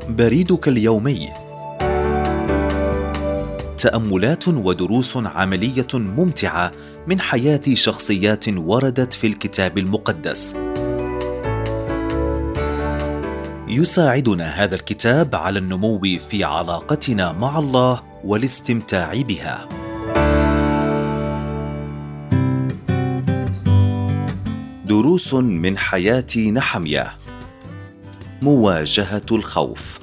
بريدك اليومي. تأملات ودروس عملية ممتعة من حياة شخصيات وردت في الكتاب المقدس. يساعدنا هذا الكتاب على النمو في علاقتنا مع الله والاستمتاع بها. دروس من حياة نحميا. مواجهة الخوف.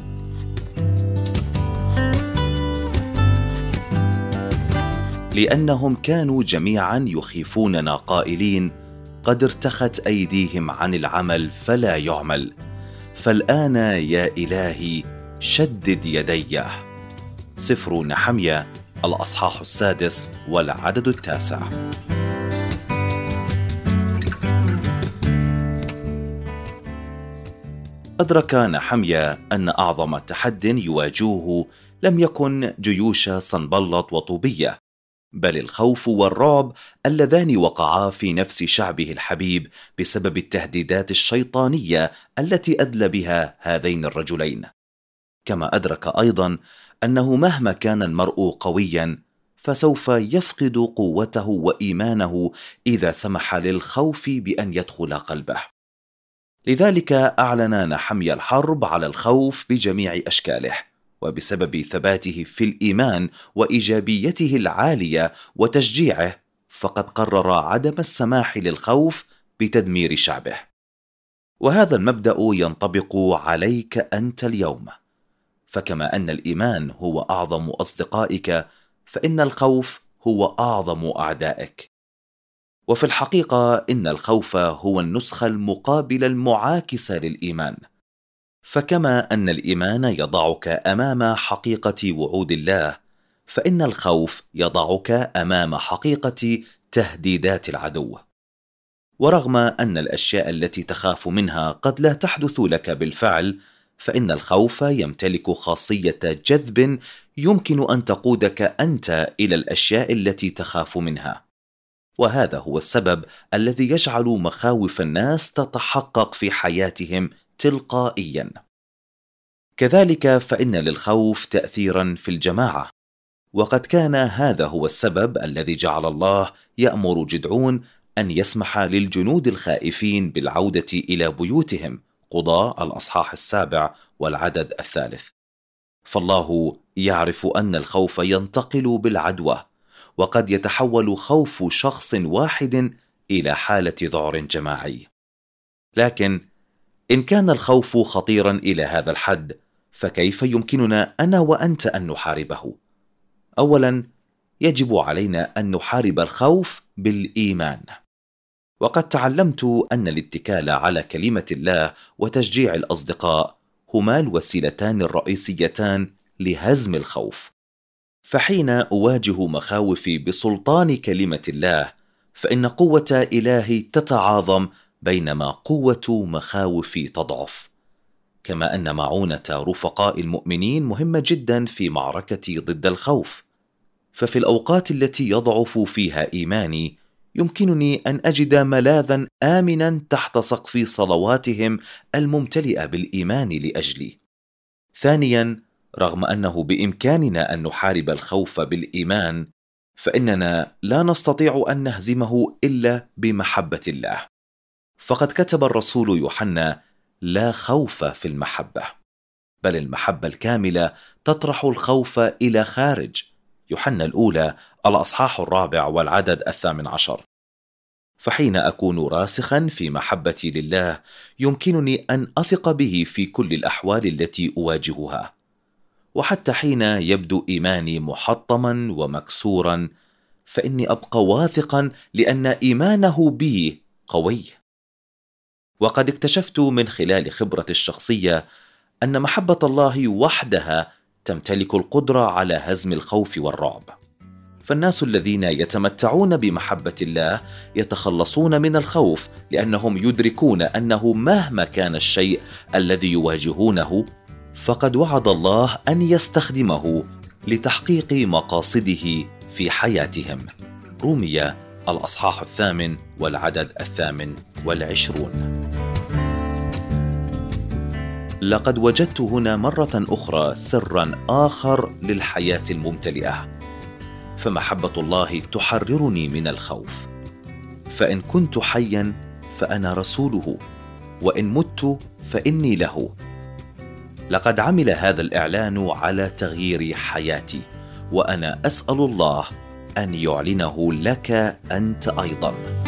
لأنهم كانوا جميعا يخيفوننا قائلين: قد ارتخت أيديهم عن العمل فلا يعمل، فالآن يا إلهي شدد يدي. سفر نحميا الأصحاح 6 والعدد 9. أدرك نحميا أن أعظم تحد يواجهه لم يكن جيوش صنبلط وطوبية، بل الخوف والرعب اللذان وقعا في نفس شعبه الحبيب بسبب التهديدات الشيطانية التي أدلى بها هذين الرجلين. كما أدرك أيضا أنه مهما كان المرء قويا فسوف يفقد قوته وإيمانه إذا سمح للخوف بأن يدخل قلبه. لذلك أعلن نحميا الحرب على الخوف بجميع أشكاله، وبسبب ثباته في الإيمان وإيجابيته العالية وتشجيعه فقد قرر عدم السماح للخوف بتدمير شعبه. وهذا المبدأ ينطبق عليك أنت اليوم، فكما أن الإيمان هو أعظم أصدقائك فإن الخوف هو أعظم أعدائك. وفي الحقيقة إن الخوف هو النسخة المقابلة المعاكسة للإيمان، فكما أن الإيمان يضعك أمام حقيقة وعود الله، فإن الخوف يضعك أمام حقيقة تهديدات العدو. ورغم أن الأشياء التي تخاف منها قد لا تحدث لك بالفعل، فإن الخوف يمتلك خاصية جذب يمكن أن تقودك أنت إلى الأشياء التي تخاف منها. وهذا هو السبب الذي يجعل مخاوف الناس تتحقق في حياتهم تلقائيا. كذلك فإن للخوف تأثيرا في الجماعة، وقد كان هذا هو السبب الذي جعل الله يأمر جدعون أن يسمح للجنود الخائفين بالعودة إلى بيوتهم. قضاء الأصحاح 7 والعدد 3. فالله يعرف أن الخوف ينتقل بالعدوى، وقد يتحول خوف شخص واحد إلى حالة ذعر جماعي. لكن إن كان الخوف خطيرا إلى هذا الحد، فكيف يمكننا أنا وأنت أن نحاربه؟ أولا، يجب علينا أن نحارب الخوف بالإيمان. وقد تعلمت أن الاتكال على كلمة الله وتشجيع الأصدقاء هما الوسيلتان الرئيسيتان لهزم الخوف. فحين أواجه مخاوفي بسلطان كلمة الله، فإن قوة إلهي تتعاظم بينما قوة مخاوفي تضعف. كما أن معونة رفقاء المؤمنين مهمة جدا في معركتي ضد الخوف، ففي الأوقات التي يضعف فيها إيماني يمكنني أن أجد ملاذا آمنا تحت سقف صلواتهم الممتلئة بالإيمان لأجلي. ثانيا، رغم أنه بإمكاننا أن نحارب الخوف بالإيمان، فإننا لا نستطيع أن نهزمه إلا بمحبة الله. فقد كتب الرسول يوحنا: لا خوف في المحبة، بل المحبة الكاملة تطرح الخوف إلى خارج. يوحنا الأولى الأصحاح 4 والعدد 18. فحين أكون راسخا في محبتي لله يمكنني أن أثق به في كل الأحوال التي أواجهها. وحتى حين يبدو إيماني محطما ومكسورا، فإني أبقى واثقا لأن إيمانه بي قوي. وقد اكتشفت من خلال خبرتي الشخصية أن محبة الله وحدها تمتلك القدرة على هزم الخوف والرعب. فالناس الذين يتمتعون بمحبة الله يتخلصون من الخوف، لأنهم يدركون أنه مهما كان الشيء الذي يواجهونه فقد وعد الله أن يستخدمه لتحقيق مقاصده في حياتهم. رومية الأصحاح 8 والعدد 28. لقد وجدت هنا مرة أخرى سرا آخر للحياة الممتلئة، فمحبة الله تحررني من الخوف، فإن كنت حيا فأنا رسوله، وإن مت فإني له. لقد عمل هذا الإعلان على تغيير حياتي، وأنا أسأل الله أن يعلنه لك أنت أيضا.